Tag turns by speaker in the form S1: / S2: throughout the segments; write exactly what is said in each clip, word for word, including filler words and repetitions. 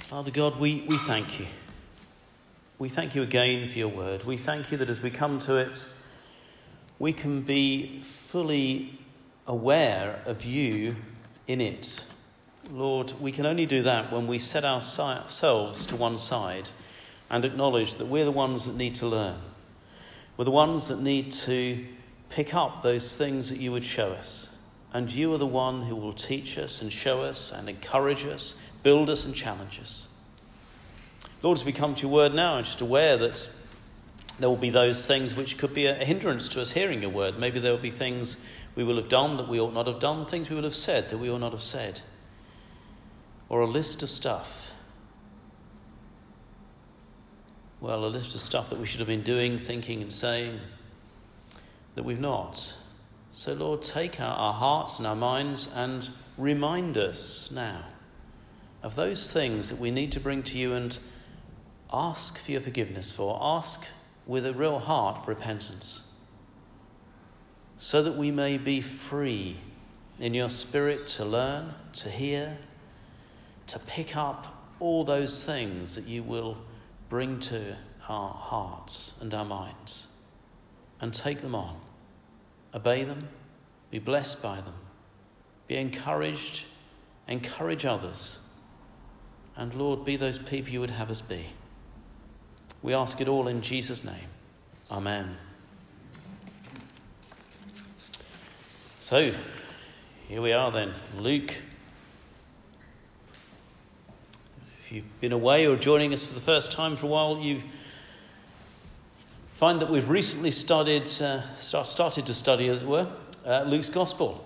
S1: Father God, we, we thank you. We thank you again for your word. We thank you that as we come to it, we can be fully aware of you in it. Lord, we can only do that when we set ourselves to one side and acknowledge that we're the ones that need to learn. We're the ones that need to pick up those things that you would show us. And you are the one who will teach us and show us and encourage us, build us and challenge us. Lord, as we come to your word now, I'm just aware that there will be those things which could be a hindrance to us hearing your word. Maybe there will be things we will have done that we ought not have done, things we will have said that we ought not have said, or a list of stuff. Well, a list of stuff that we should have been doing, thinking and saying that we've not. So, Lord, take our, our hearts and our minds and remind us now of those things that we need to bring to you and ask for your forgiveness for. Ask with a real heart of repentance, so that we may be free in your spirit to learn, to hear, to pick up all those things that you will bring to our hearts and our minds and take them on. Obey them, be blessed by them, be encouraged, encourage others, and Lord, be those people you would have us be. We ask it all in Jesus' name. Amen. So, here we are then, Luke. If you've been away or joining us for the first time for a while, you find that we've recently started, uh, started to study, as it were, uh, Luke's Gospel.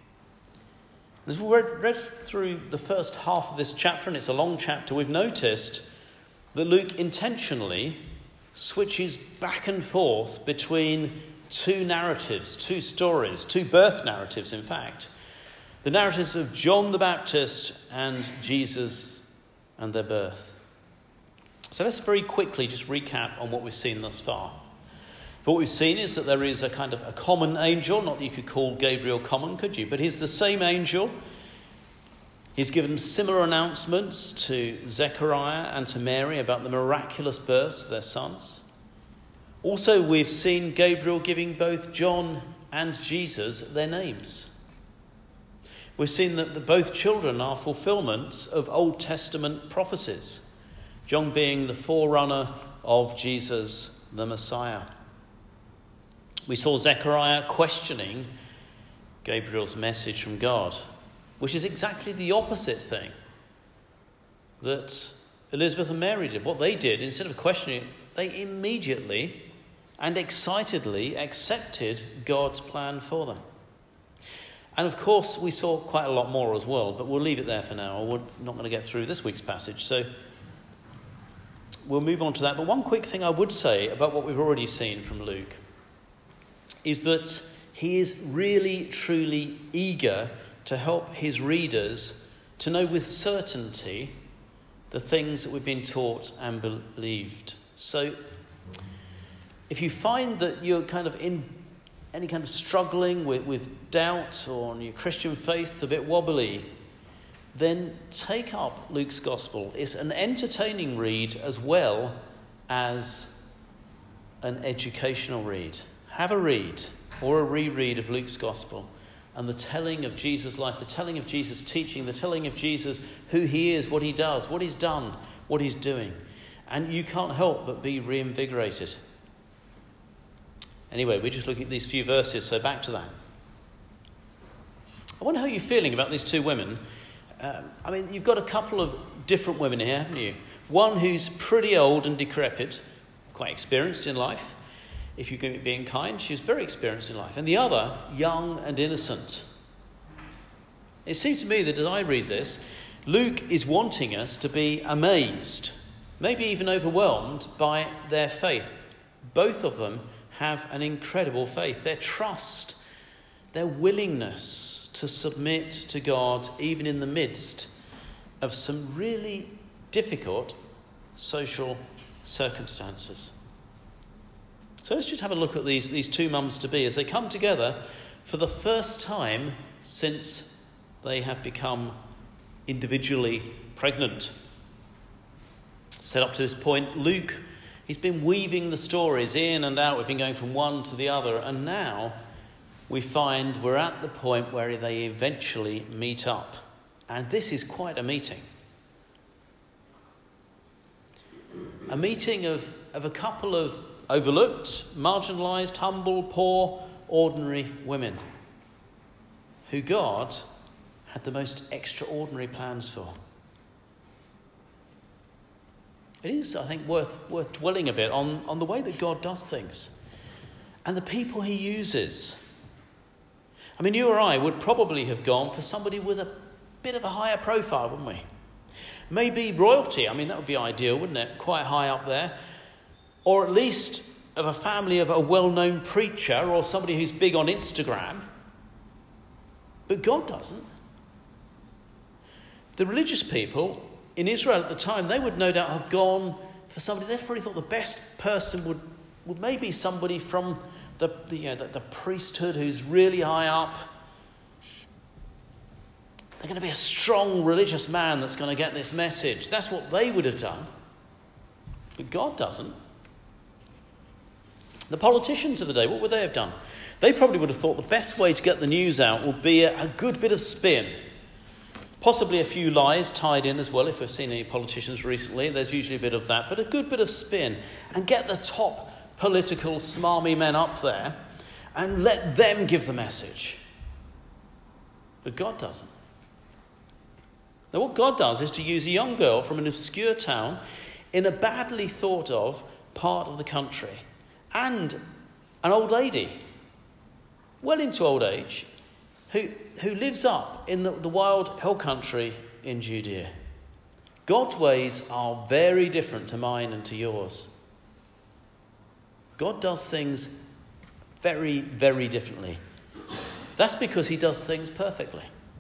S1: As we read, read through the first half of this chapter, and it's a long chapter, we've noticed that Luke intentionally switches back and forth between two narratives, two stories, two birth narratives, in fact. The narratives of John the Baptist and Jesus and their birth. So let's very quickly just recap on what we've seen thus far. What we've seen is that there is a kind of a common angel, not that you could call Gabriel common, could you? But he's the same angel. He's given similar announcements to Zechariah and to Mary about the miraculous births of their sons. Also, we've seen Gabriel giving both John and Jesus their names. We've seen that the, both children are fulfillments of Old Testament prophecies, John being the forerunner of Jesus, the Messiah. We saw Zechariah questioning Gabriel's message from God, which is exactly the opposite thing that Elizabeth and Mary did. What they did, instead of questioning it, they immediately and excitedly accepted God's plan for them. And of course, we saw quite a lot more as well, but we'll leave it there for now. We're not going to get through this week's passage, so we'll move on to that. But one quick thing I would say about what we've already seen from Luke is that he is really, truly eager to help his readers to know with certainty the things that we've been taught and believed. So if you find that you're kind of in any kind of struggling with, with doubt or on your Christian faith, a bit wobbly, then take up Luke's Gospel. It's an entertaining read as well as an educational read. Have a read or a reread of Luke's Gospel and the telling of Jesus' life, the telling of Jesus' teaching, the telling of Jesus, who he is, what he does, what he's done, what he's doing. And you can't help but be reinvigorated. Anyway, we're just looking at these few verses, so back to that. I wonder how you're feeling about these two women. Um, I mean, you've got a couple of different women here, haven't you? One who's pretty old and decrepit, quite experienced in life. If you're going to be being kind, she was very experienced in life. And the other, young and innocent. It seems to me that as I read this, Luke is wanting us to be amazed, maybe even overwhelmed by their faith. Both of them have an incredible faith. Their trust, their willingness to submit to God, even in the midst of some really difficult social circumstances. So let's just have a look at these, these two mums-to-be as they come together for the first time since they have become individually pregnant. Said up to this point, Luke, he's been weaving the stories in and out. We've been going from one to the other. And now we find we're at the point where they eventually meet up. And this is quite a meeting. A meeting of, of a couple of overlooked, marginalised, humble, poor, ordinary women who God had the most extraordinary plans for. It is, I think, worth worth dwelling a bit on, on the way that God does things and the people he uses. I mean, you or I would probably have gone for somebody with a bit of a higher profile, wouldn't we? Maybe royalty. I mean, that would be ideal, wouldn't it? Quite high up there. Or at least of a family of a well-known preacher or somebody who's big on Instagram. But God doesn't. The religious people in Israel at the time, they would no doubt have gone for somebody. They probably thought the best person would, would maybe somebody from the, the, you know, the, the priesthood who's really high up. They're going to be a strong religious man that's going to get this message. That's what they would have done. But God doesn't. The politicians of the day, what would they have done? They probably would have thought the best way to get the news out would be a, a good bit of spin. Possibly a few lies tied in as well. If we've seen any politicians recently, there's usually a bit of that. But a good bit of spin. And get the top political smarmy men up there and let them give the message. But God doesn't. Now what God does is to use a young girl from an obscure town in a badly thought of part of the country. And an old lady, well into old age, who, who lives up in the, the wild hill country in Judea. God's ways are very different to mine and to yours. God does things very, very differently. That's because he does things perfectly.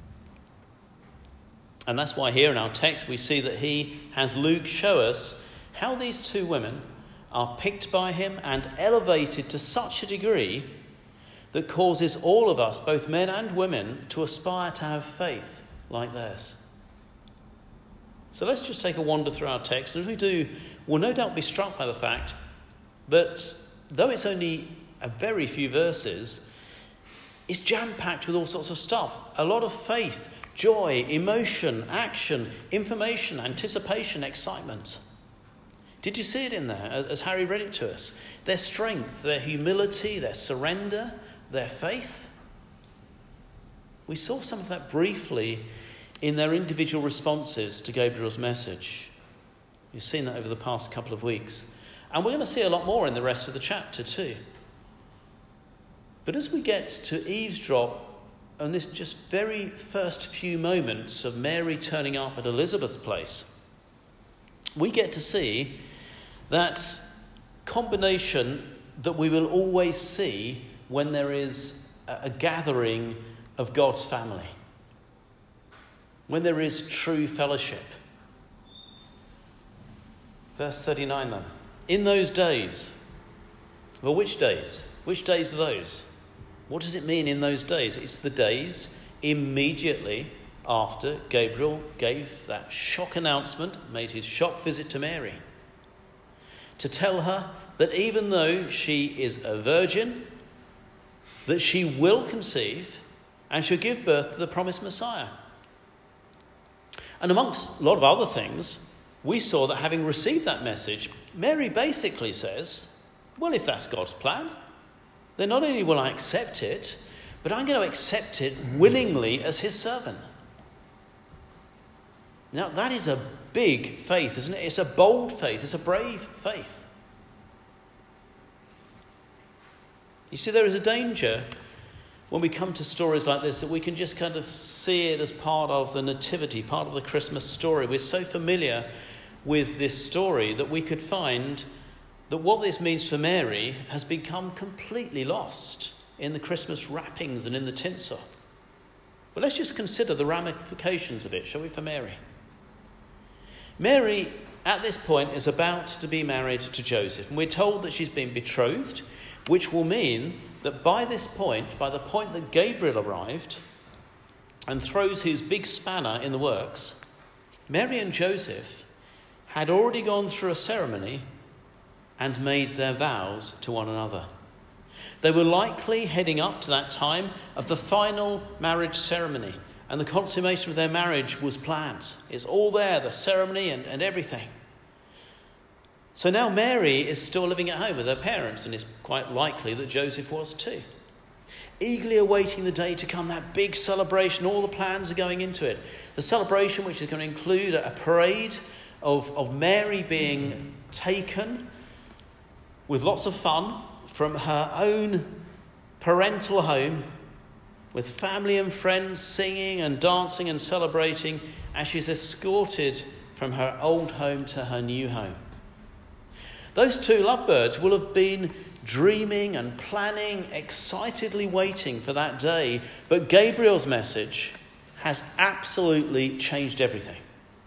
S1: And that's why here in our text we see that he has Luke show us how these two women are picked by him and elevated to such a degree that causes all of us, both men and women, to aspire to have faith like theirs. So let's just take a wander through our text. And as we do, we'll no doubt be struck by the fact that though it's only a very few verses, it's jam-packed with all sorts of stuff. A lot of faith, joy, emotion, action, information, anticipation, excitement. Did you see it in there as Harry read it to us? Their strength, their humility, their surrender, their faith. We saw some of that briefly in their individual responses to Gabriel's message. You've seen that over the past couple of weeks. And we're going to see a lot more in the rest of the chapter too. But as we get to eavesdrop on this just very first few moments of Mary turning up at Elizabeth's place, we get to see that combination that we will always see when there is a gathering of God's family, when there is true fellowship. Verse thirty-nine then. In those days. Well, which days? Which days are those? What does it mean in those days? It's the days immediately after Gabriel gave that shock announcement, made his shock visit to Mary, to tell her that even though she is a virgin, that she will conceive and she'll give birth to the promised Messiah. And amongst a lot of other things, we saw that having received that message, Mary basically says, well, if that's God's plan, then not only will I accept it, but I'm going to accept it willingly as his servant. Now, that is a big faith, isn't it? It's a bold faith. It's a brave faith. You see, there is a danger when we come to stories like this that we can just kind of see it as part of the nativity, part of the Christmas story. We're so familiar with this story that we could find that what this means for Mary has become completely lost in the Christmas wrappings and in the tinsel. But let's just consider the ramifications of it, shall we, for Mary? Mary, at this point, is about to be married to Joseph. And we're told that she's been betrothed, which will mean that by this point, by the point that Gabriel arrived and throws his big spanner in the works, Mary and Joseph had already gone through a ceremony and made their vows to one another. They were likely heading up to that time of the final marriage ceremony, and the consummation of their marriage was planned. It's all there, the ceremony and, and everything. So now Mary is still living at home with her parents, and it's quite likely that Joseph was too. Eagerly awaiting the day to come, that big celebration, all the plans are going into it. The celebration which is going to include a parade of, of Mary being taken with lots of fun from her own parental home, with family and friends singing and dancing and celebrating as she's escorted from her old home to her new home. Those two lovebirds will have been dreaming and planning, excitedly waiting for that day, but Gabriel's message has absolutely changed everything.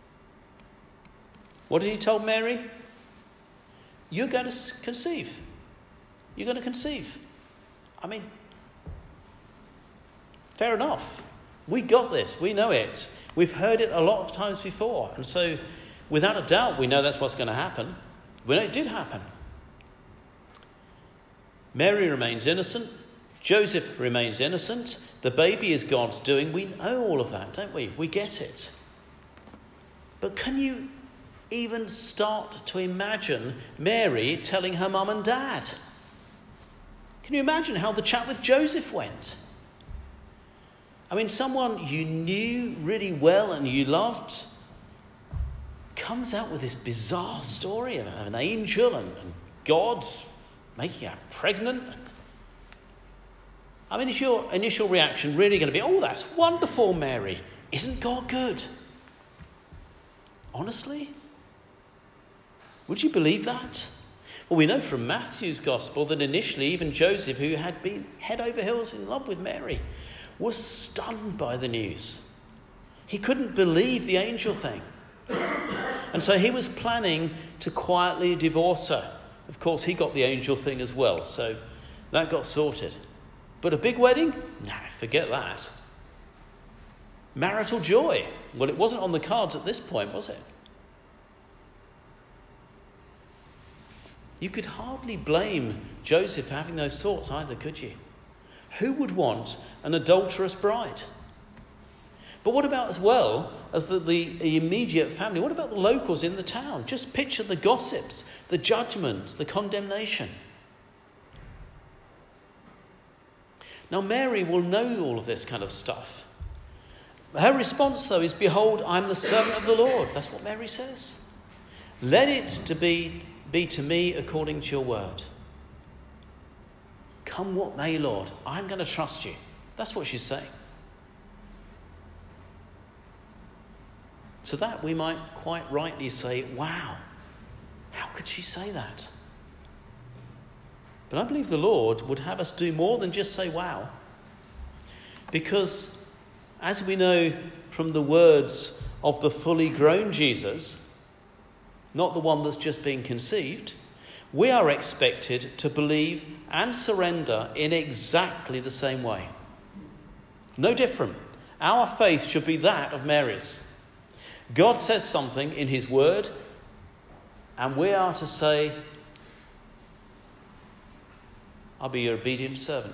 S1: What did he tell Mary? You're going to conceive. You're going to conceive. I mean, fair enough. We got this. We know it. We've heard it a lot of times before. And so, without a doubt, we know that's what's going to happen. We know it did happen. Mary remains innocent. Joseph remains innocent. The baby is God's doing. We know all of that, don't we? We get it. But can you even start to imagine Mary telling her mum and dad? Can you imagine how the chat with Joseph went? I mean, someone you knew really well and you loved comes out with this bizarre story of an angel and, and God making her pregnant. I mean, is your initial reaction really going to be, oh, that's wonderful, Mary. Isn't God good? Honestly? Would you believe that? Well, we know from Matthew's gospel that initially even Joseph, who had been head over heels in love with Mary, was stunned by the news. He couldn't believe the angel thing. And so he was planning to quietly divorce her. Of course, he got the angel thing as well, so that got sorted. But a big wedding? Nah, forget that. Marital joy? Well, it wasn't on the cards at this point, was it? You could hardly blame Joseph for having those thoughts either, could you? Who would want an adulterous bride? But what about as well as the, the immediate family? What about the locals in the town? Just picture the gossips, the judgments, the condemnation. Now, Mary will know all of this kind of stuff. Her response, though, is, behold, I'm the servant of the Lord. That's what Mary says. Let it to be, be to me according to your word. Come what may, Lord, I'm going to trust you. That's what she's saying. To that we might quite rightly say, wow, how could she say that? But I believe the Lord would have us do more than just say wow. Because as we know from the words of the fully grown Jesus, not the one that's just been conceived, we are expected to believe and surrender in exactly the same way. No different. Our faith should be that of Mary's. God says something in his word, and we are to say, I'll be your obedient servant.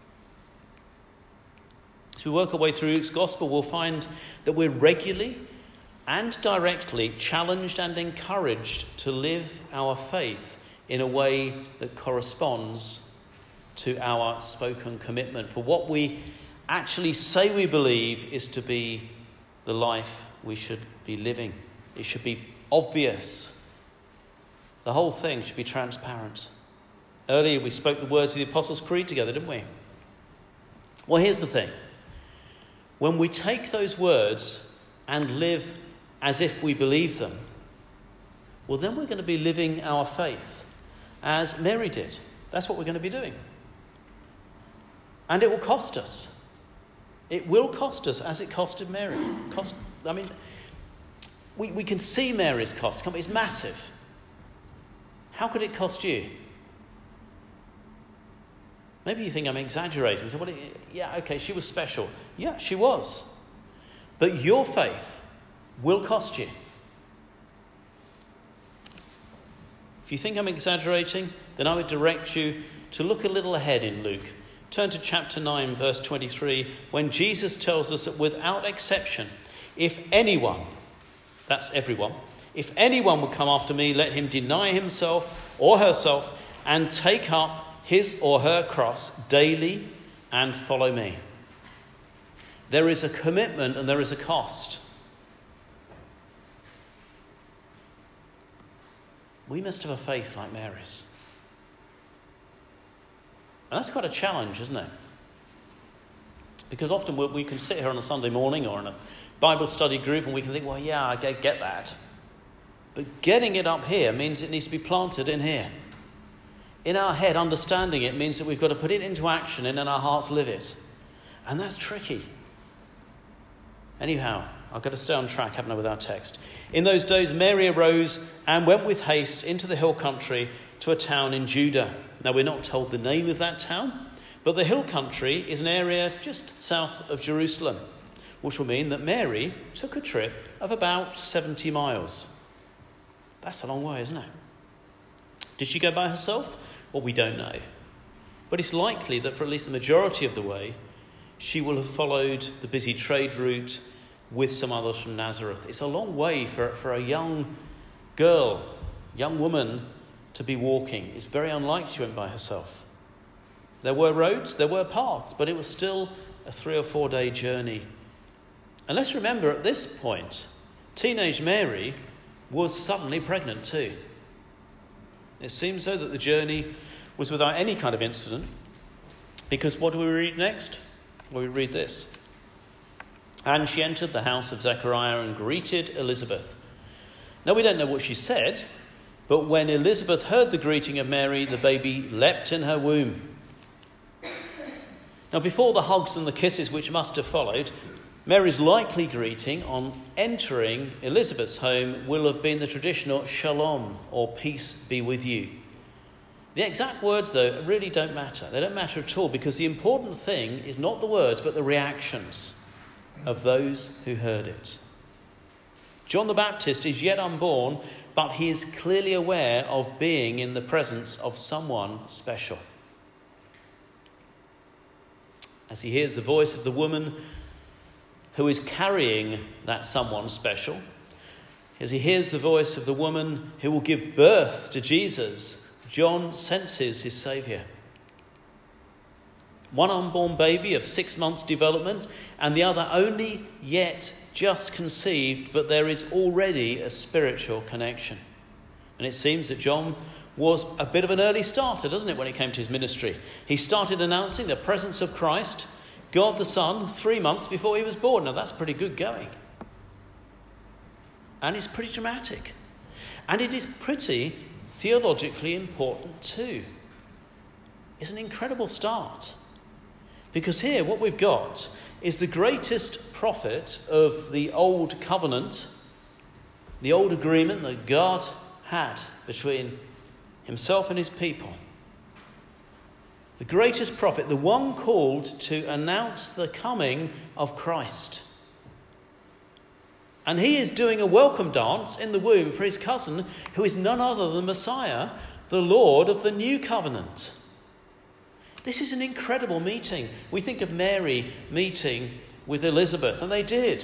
S1: As we work our way through Luke's gospel, we'll find that we're regularly and directly challenged and encouraged to live our faith in a way that corresponds to our spoken commitment. For what we actually say we believe is to be the life we should be living. It should be obvious. The whole thing should be transparent. Earlier we spoke the words of the Apostles' Creed together, didn't we? Well, here's the thing. When we take those words and live as if we believe them, well, then we're going to be living our faith as Mary did. That's what we're going to be doing. And it will cost us. It will cost us as it costed Mary. Cost, I mean, we, we can see Mary's cost. It's massive. How could it cost you? Maybe you think I'm exaggerating. So, what? Yeah, okay, she was special. Yeah, she was. But your faith will cost you. If you think I'm exaggerating, then I would direct you to look a little ahead in Luke. Turn to chapter nine, verse twenty-three, when Jesus tells us that without exception, if anyone, that's everyone, if anyone would come after me, let him deny himself or herself and take up his or her cross daily and follow me. There is a commitment and there is a cost. We must have a faith like Mary's. And that's quite a challenge, isn't it? Because often we can sit here on a Sunday morning or in a Bible study group and we can think, well, yeah, I get that. But getting it up here means it needs to be planted in here. In our head, understanding it means that we've got to put it into action and in our hearts live it. And that's tricky. Anyhow, I've got to stay on track, haven't I, with our text. In those days, Mary arose and went with haste into the hill country to a town in Judah. Now, we're not told the name of that town, but the hill country is an area just south of Jerusalem, which will mean that Mary took a trip of about seventy miles. That's a long way, isn't it? Did she go by herself? Well, we don't know. But it's likely that for at least the majority of the way, she will have followed the busy trade route with some others from Nazareth. It's a long way for, for a young girl, young woman, to be walking. It's very unlikely she went by herself. There were roads, there were paths, but it was still a three or four day journey. And let's remember at this point, teenage Mary was suddenly pregnant too. It seems so that the journey was without any kind of incident, because what do we read next? Well, we read this. And she entered the house of Zechariah and greeted Elizabeth. Now, we don't know what she said, but when Elizabeth heard the greeting of Mary, the baby leapt in her womb. Now, before the hugs and the kisses which must have followed, Mary's likely greeting on entering Elizabeth's home will have been the traditional shalom, or peace be with you. The exact words, though, really don't matter. They don't matter at all, because the important thing is not the words, but the reactions of those who heard it. John the Baptist is yet unborn, but he is clearly aware of being in the presence of someone special. As he hears the voice of the woman who is carrying that someone special, as he hears the voice of the woman who will give birth to Jesus, John senses his Saviour. One unborn baby of six months development, and the other only yet just conceived, but there is already a spiritual connection. And it seems that John was a bit of an early starter, doesn't it, when it came to his ministry? He started announcing the presence of Christ, God the Son, three months before he was born. Now, that's pretty good going. And it's pretty dramatic. And it is pretty theologically important too. It's an incredible start. Because here, what we've got is the greatest prophet of the old covenant, the old agreement that God had between himself and his people. The greatest prophet, the one called to announce the coming of Christ. And he is doing a welcome dance in the womb for his cousin, who is none other than Messiah, the Lord of the new covenant. This is an incredible meeting. We think of Mary meeting with Elizabeth, and they did.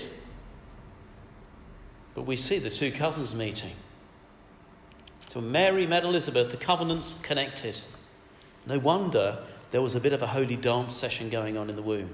S1: But we see the two cousins meeting. So Mary met Elizabeth, the covenants connected. No wonder there was a bit of a holy dance session going on in the womb.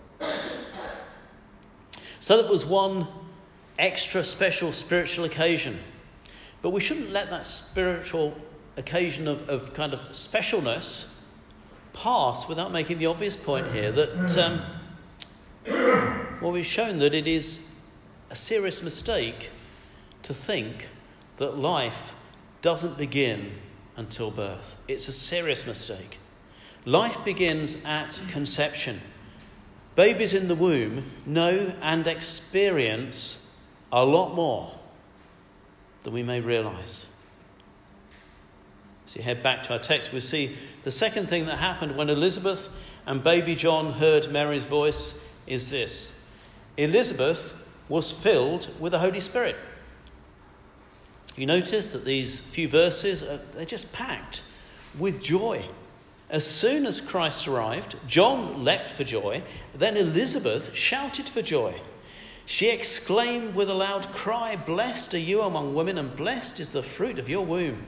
S1: So that was one extra special spiritual occasion. But we shouldn't let that spiritual occasion of, of kind of specialness pass without making the obvious point here that, um, well, we've shown that it is a serious mistake to think that life doesn't begin until birth. It's a serious mistake. Life begins at conception. Babies in the womb know and experience a lot more than we may realise. So you head back to our text, we see the second thing that happened when Elizabeth and baby John heard Mary's voice is this. Elizabeth was filled with the Holy Spirit. You notice that these few verses, are, they're just packed with joy. As soon as Christ arrived, John leapt for joy. Then Elizabeth shouted for joy. She exclaimed with a loud cry, "Blessed are you among women, and blessed is the fruit of your womb."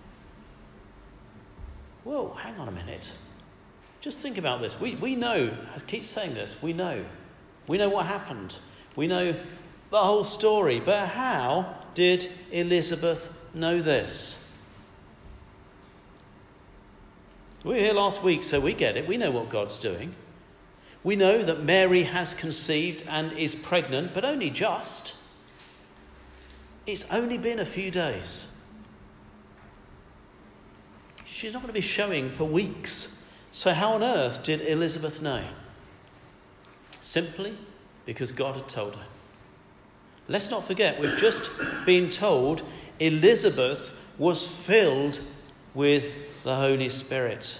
S1: Whoa, hang on a minute. Just think about this. We, we know, I keep saying this, we know. We know what happened. We know the whole story. But how did Elizabeth know this? We were here last week, so we get it. We know what God's doing. We know that Mary has conceived and is pregnant, but only just. It's only been a few days. She's not going to be showing for weeks. So how on earth did Elizabeth know? Simply because God had told her. Let's not forget, we've just been told Elizabeth was filled with the Holy Spirit.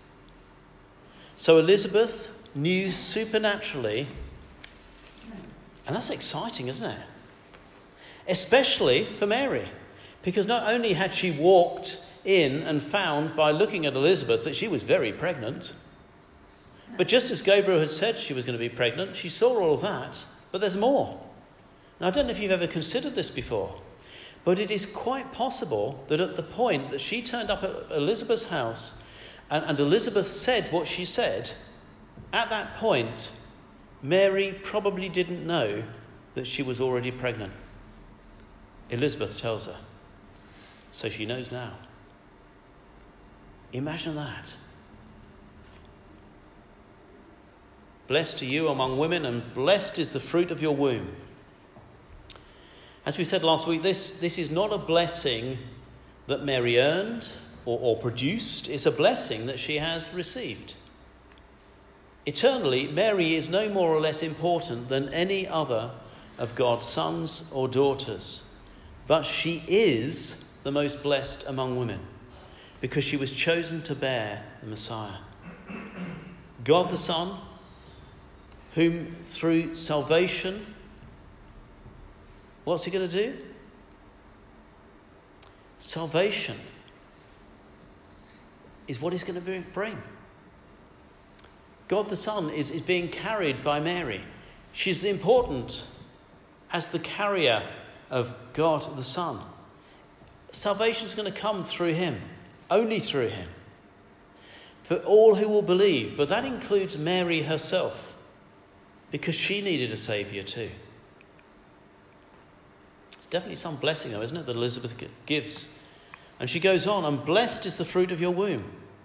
S1: So Elizabeth knew supernaturally, and that's exciting, isn't it? Especially for Mary, because not only had she walked in and found by looking at Elizabeth that she was very pregnant, but just as Gabriel had said she was going to be pregnant, she saw all of that, but there's more. Now, I don't know if you've ever considered this before, but it is quite possible that at the point that she turned up at Elizabeth's house and, and Elizabeth said what she said, at that point, Mary probably didn't know that she was already pregnant. Elizabeth tells her. So she knows now. Imagine that. Blessed are you among women, and blessed is the fruit of your womb. As we said last week, this, this is not a blessing that Mary earned or, or produced. It's a blessing that she has received. Eternally, Mary is no more or less important than any other of God's sons or daughters. But she is the most blessed among women because she was chosen to bear the Messiah. God the Son, whom through salvation, what's he going to do? Salvation is what he's going to bring. God the Son is, is being carried by Mary. She's important as the carrier of God the Son. Salvation is going to come through him, only through him, for all who will believe. But that includes Mary herself, because she needed a saviour too. It's definitely some blessing, though, isn't it, that Elizabeth gives. And she goes on, and blessed is the fruit of your womb.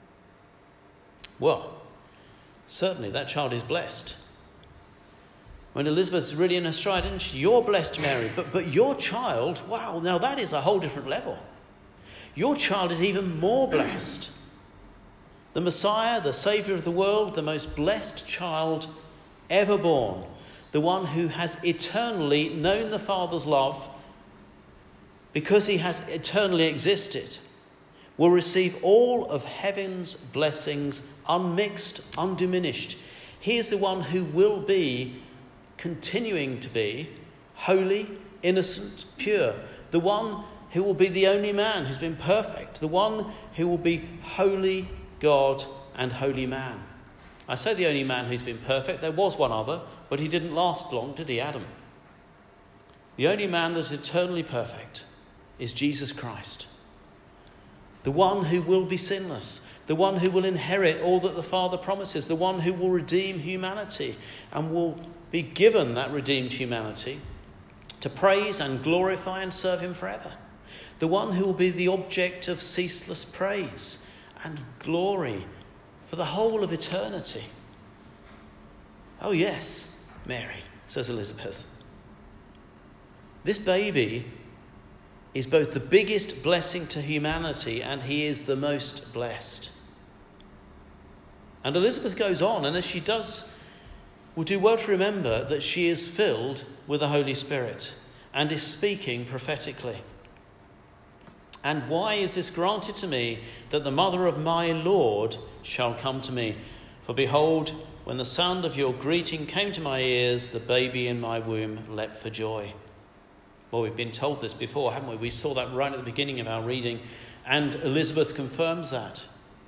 S1: Well, certainly that child is blessed. When Elizabeth's really in her stride, isn't she? You're blessed, Mary. But, but your child, wow, now that is a whole different level. Your child is even more blessed. The Messiah, the Saviour of the world, the most blessed child ever born, the one who has eternally known the Father's love because he has eternally existed, will receive all of heaven's blessings unmixed, undiminished. He is the one who will be, continuing to be, holy, innocent, pure. The one who will be the only man who's been perfect. The one who will be holy God and holy man. I say the only man who's been perfect. There was one other, but he didn't last long, did he, Adam? The only man that's eternally perfect is Jesus Christ. The one who will be sinless. The one who will inherit all that the Father promises. The one who will redeem humanity and will be given that redeemed humanity to praise and glorify and serve him forever. The one who will be the object of ceaseless praise and glory for the whole of eternity. Oh yes, Mary, says Elizabeth. This baby is both the biggest blessing to humanity and he is the most blessed. And Elizabeth goes on, and as she does, we'll do well to remember that she is filled with the Holy Spirit and is speaking prophetically. And why is this granted to me, that the mother of my Lord shall come to me? For behold, when the sound of your greeting came to my ears, the baby in my womb leapt for joy. Well, we've been told this before, haven't we? We saw that right at the beginning of our reading, and Elizabeth confirms that.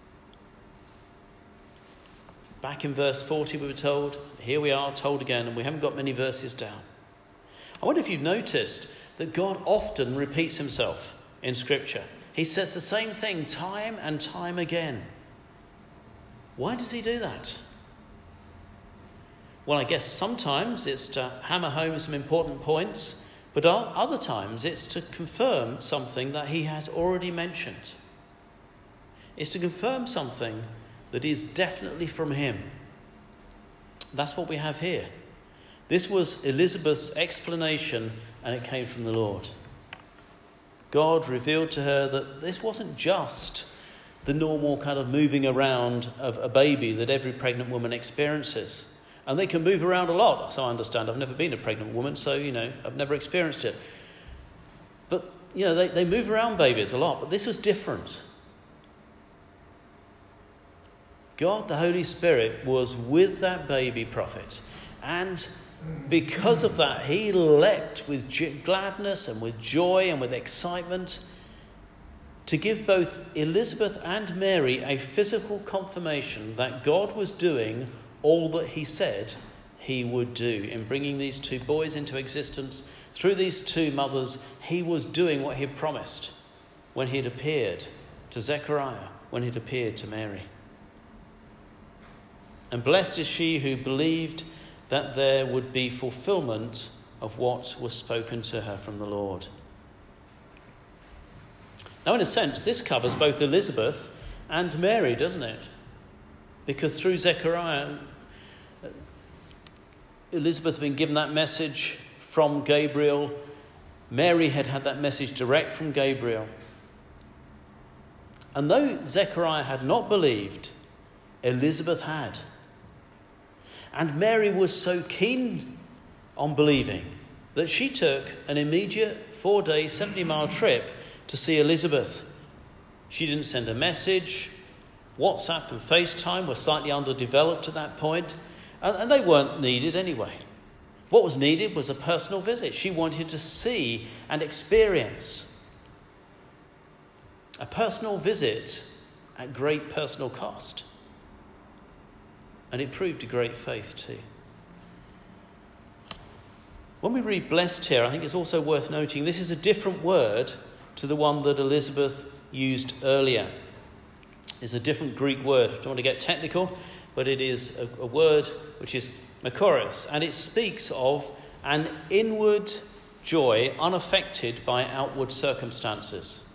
S1: Back in verse forty we were told, here we are told again, and we haven't got many verses down. I wonder if you've noticed that God often repeats himself in Scripture. He says the same thing time and time again. Why does he do that? Well, I guess sometimes it's to hammer home some important points, but other times it's to confirm something that he has already mentioned. It's to confirm something that is definitely from him. That's what we have here. This was Elizabeth's explanation, and it came from the Lord. God revealed to her that this wasn't just the normal kind of moving around of a baby that every pregnant woman experiences. And they can move around a lot, so I understand. I've never been a pregnant woman, so, you know, I've never experienced it. But, you know, they, they move around babies a lot, but this was different. God, the Holy Spirit, was with that baby prophet. And because of that, he leapt with gladness and with joy and with excitement to give both Elizabeth and Mary a physical confirmation that God was doing all that he said he would do in bringing these two boys into existence. Through these two mothers, he was doing what he had promised when he had appeared to Zechariah, when he had appeared to Mary. And blessed is she who believed that there would be fulfillment of what was spoken to her from the Lord. Now, in a sense, this covers both Elizabeth and Mary, doesn't it? Because through Zechariah, Elizabeth had been given that message from Gabriel. Mary had had that message direct from Gabriel. And though Zechariah had not believed, Elizabeth had. And Mary was so keen on believing that she took an immediate four-day, seventy-mile trip to see Elizabeth. She didn't send a message. WhatsApp and FaceTime were slightly underdeveloped at that point, and they weren't needed anyway. What was needed was a personal visit. She wanted to see and experience a personal visit at great personal cost. And it proved a great faith too. When we read blessed here, I think it's also worth noting this is a different word to the one that Elizabeth used earlier. It's a different Greek word. I don't want to get technical, but it is a, a word which is makoros, and it speaks of an inward joy unaffected by outward circumstances.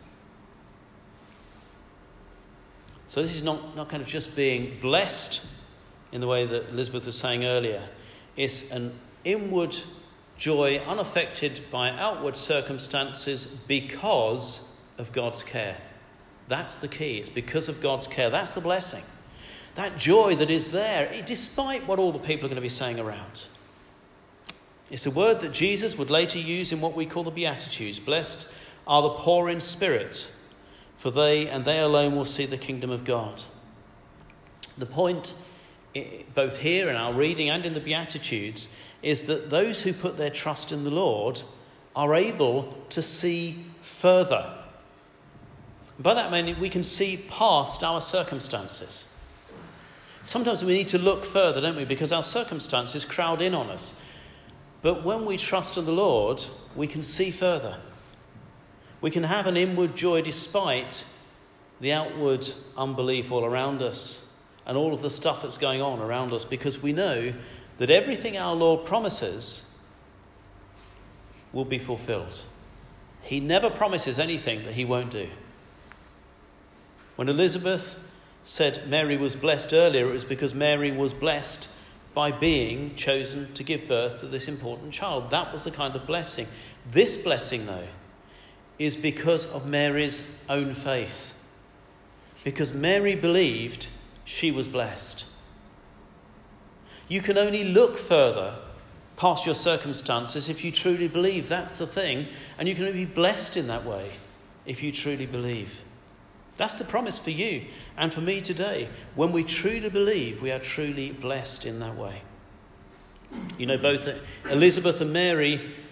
S1: So this is not, not kind of just being blessed in the way that Elizabeth was saying earlier. It's an inward joy unaffected by outward circumstances because of God's care. That's the key. It's because of God's care. That's the blessing. That joy that is there, despite what all the people are going to be saying around. It's a word that Jesus would later use in what we call the Beatitudes. Blessed are the poor in spirit, for they and they alone will see the kingdom of God. The point, both here in our reading and in the Beatitudes, is that those who put their trust in the Lord are able to see further. By that I mean we can see past our circumstances. Sometimes we need to look further, don't we? Because our circumstances crowd in on us. But when we trust in the Lord, we can see further. We can have an inward joy despite the outward unbelief all around us and all of the stuff that's going on around us, because we know that everything our Lord promises will be fulfilled. He never promises anything that he won't do. When Elizabeth said Mary was blessed earlier, it was because Mary was blessed by being chosen to give birth to this important child. That was the kind of blessing. This blessing, though, is because of Mary's own faith. Because Mary believed, she was blessed. You can only look further past your circumstances if you truly believe. That's the thing. And you can only be blessed in that way if you truly believe. That's the promise for you and for me today. When we truly believe, we are truly blessed in that way. You know, both Elizabeth and Mary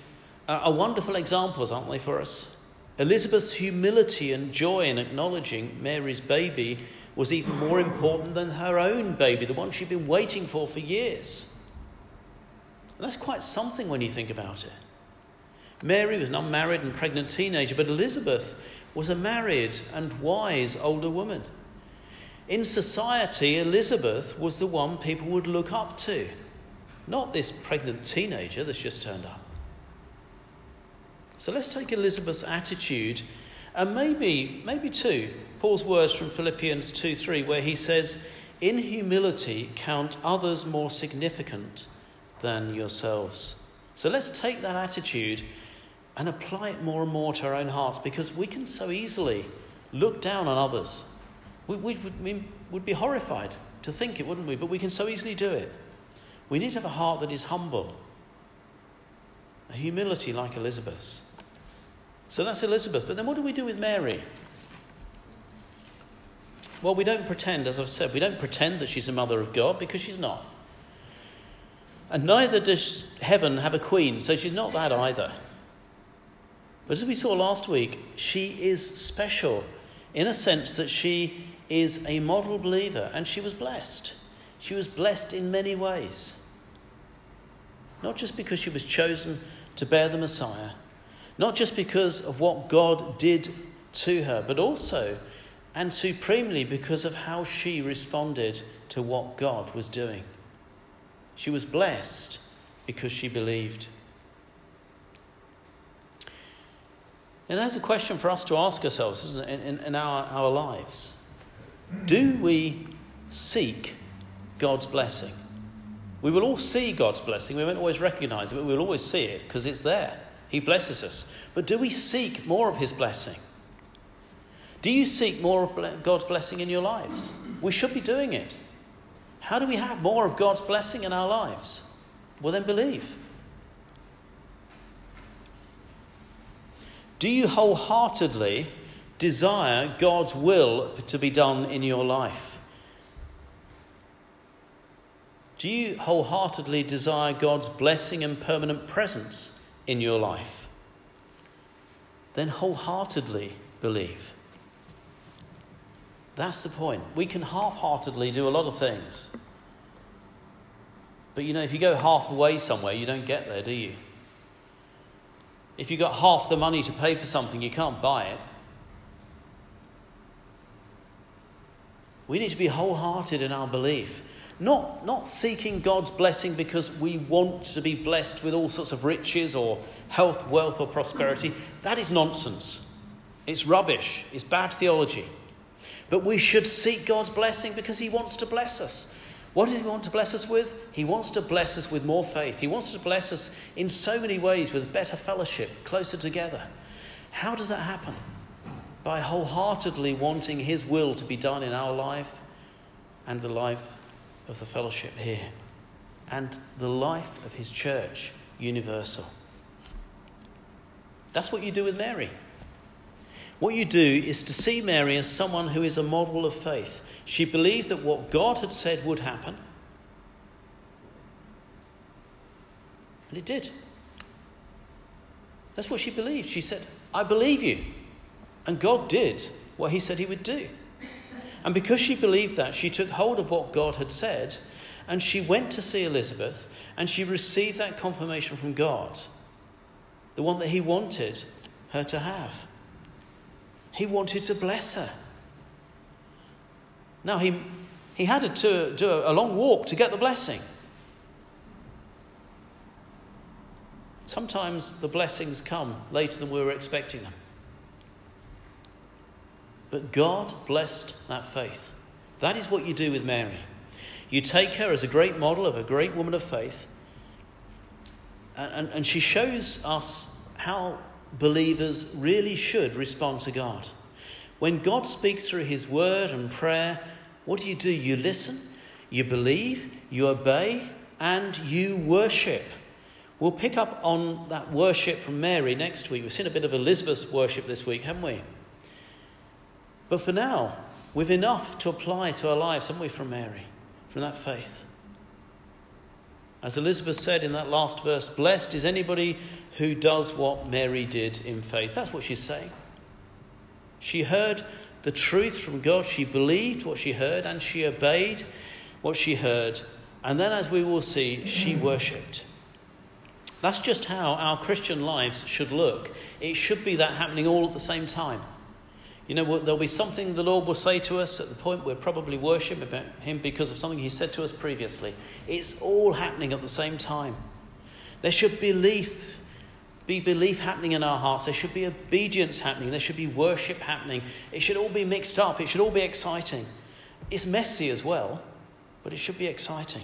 S1: are, are wonderful examples, aren't they, for us? Elizabeth's humility and joy in acknowledging Mary's baby was even more important than her own baby, the one she'd been waiting for for years. And that's quite something when you think about it. Mary was an unmarried and pregnant teenager, but Elizabeth was a married and wise older woman. In society, Elizabeth was the one people would look up to, not this pregnant teenager that's just turned up. So let's take Elizabeth's attitude, and maybe, maybe too, Paul's words from Philippians two three, where he says, "In humility count others more significant than yourselves." So let's take that attitude and apply it more and more to our own hearts, because we can so easily look down on others. We, we, we would be horrified to think it, wouldn't we? But we can so easily do it. We need to have a heart that is humble, a humility like Elizabeth's. So that's Elizabeth. But then what do we do with Mary? Well, we don't pretend, as I've said, we don't pretend that she's the mother of God, because she's not. And neither does heaven have a queen, so she's not that either. But as we saw last week, she is special in a sense that she is a model believer, and she was blessed. She was blessed in many ways. Not just because she was chosen to bear the Messiah, not just because of what God did to her, but also and supremely because of how she responded to what God was doing. She was blessed because she believed. And that's a question for us to ask ourselves, isn't it, in, in our, our lives. Do we seek God's blessing? We will all see God's blessing. We won't always recognise it, but we'll always see it because it's there. He blesses us. But do we seek more of his blessing? Do you seek more of God's blessing in your lives? We should be doing it. How do we have more of God's blessing in our lives? Well, then believe. Do you wholeheartedly desire God's will to be done in your life? Do you wholeheartedly desire God's blessing and permanent presence in your life? Then wholeheartedly believe. That's the point. We can half-heartedly do a lot of things. But you know, if you go halfway somewhere, you don't get there, do you? If you've got half the money to pay for something, you can't buy it. We need to be wholehearted in our belief. Not, not seeking God's blessing because we want to be blessed with all sorts of riches or health, wealth or prosperity. That is nonsense. It's rubbish. It's bad theology. But we should seek God's blessing because he wants to bless us. What does he want to bless us with? He wants to bless us with more faith. He wants to bless us in so many ways with better fellowship, closer together. How does that happen? By wholeheartedly wanting his will to be done in our life and the life of the fellowship here and the life of his church universal. That's what you do with Mary. What you do is to see Mary as someone who is a model of faith. She believed that what God had said would happen. And it did. That's what she believed. She said, I believe you. And God did what he said he would do. And because she believed that, she took hold of what God had said, and she went to see Elizabeth, and she received that confirmation from God, the one that he wanted her to have. He wanted to bless her. Now, he, he had to do a long walk to get the blessing. Sometimes the blessings come later than we were expecting them. But God blessed that faith. That is what you do with Mary. You take her as a great model of a great woman of faith, and, and, and she shows us how believers really should respond to God. When God speaks through his word and prayer, what do you do? You listen, you believe, you obey, and you worship. We'll pick up on that worship from Mary next week. We've seen a bit of Elizabeth's worship this week, haven't we? But for now, we've enough to apply to our lives, haven't we, from Mary, from that faith. As Elizabeth said in that last verse, blessed is anybody who does what Mary did in faith. That's what she's saying. She heard the truth from God. She believed what she heard and she obeyed what she heard. And then, as we will see, she worshipped. That's just how our Christian lives should look. It should be that happening all at the same time. You know, there'll be something the Lord will say to us at the point we're probably worshiping him because of something he said to us previously. It's all happening at the same time. There should be belief, be belief happening in our hearts. There should be obedience happening. There should be worship happening. It should all be mixed up. It should all be exciting. It's messy as well, but it should be exciting.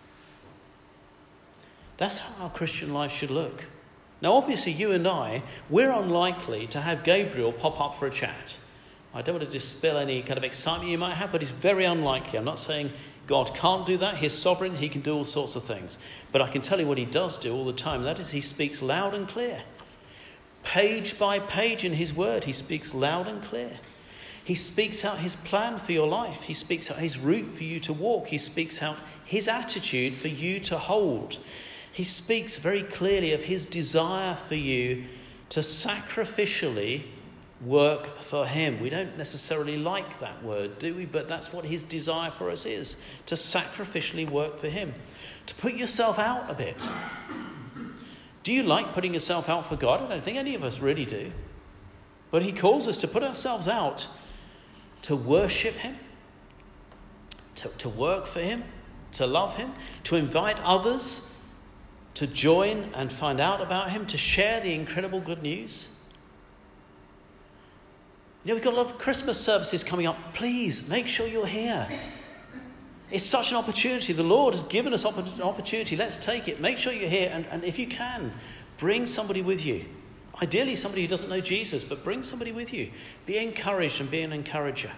S1: That's how our Christian life should look. Now, obviously, you and I, we're unlikely to have Gabriel pop up for a chat. I don't want to dispel any kind of excitement you might have, but it's very unlikely. I'm not saying God can't do that. He's sovereign. He can do all sorts of things. But I can tell you what he does do all the time. That is, he speaks loud and clear. Page by page in his word, he speaks loud and clear. He speaks out his plan for your life. He speaks out his route for you to walk. He speaks out his attitude for you to hold. He speaks very clearly of his desire for you to sacrificially work for him. We don't necessarily like that word, do we? But that's what his desire for us is, to sacrificially work for him, to put yourself out a bit. Do you like putting yourself out for God? I don't think any of us really do. But he calls us to put ourselves out to worship him, to, to work for him, to love him, to invite others to join and find out about him, to share the incredible good news. You know, we've got a lot of Christmas services coming up. Please, make sure you're here. It's such an opportunity. The Lord has given us an opportunity. Let's take it. Make sure you're here. And, and if you can, bring somebody with you. Ideally, somebody who doesn't know Jesus, but bring somebody with you. Be encouraged and be an encourager.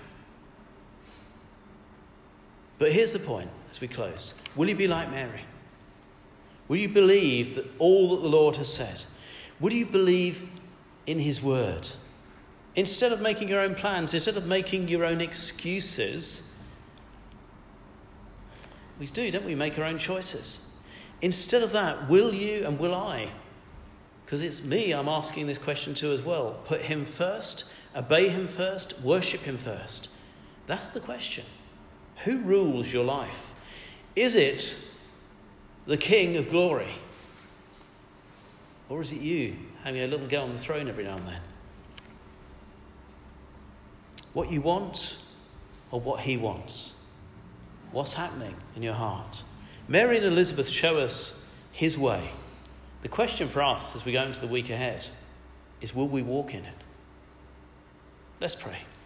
S1: But here's the point as we close. Will you be like Mary? Will you believe that all that the Lord has said? Will you believe in his word? Instead of making your own plans, instead of making your own excuses, we do, don't we, make our own choices. Instead of that, will you and will I, because it's me I'm asking this question to as well, put him first, obey him first, worship him first? That's the question. Who rules your life? Is it the King of glory? Or is it you having a little go on the throne every now and then? What you want or what he wants? What's happening in your heart? Mary and Elizabeth show us his way. The question for us as we go into the week ahead is, will we walk in it? Let's pray.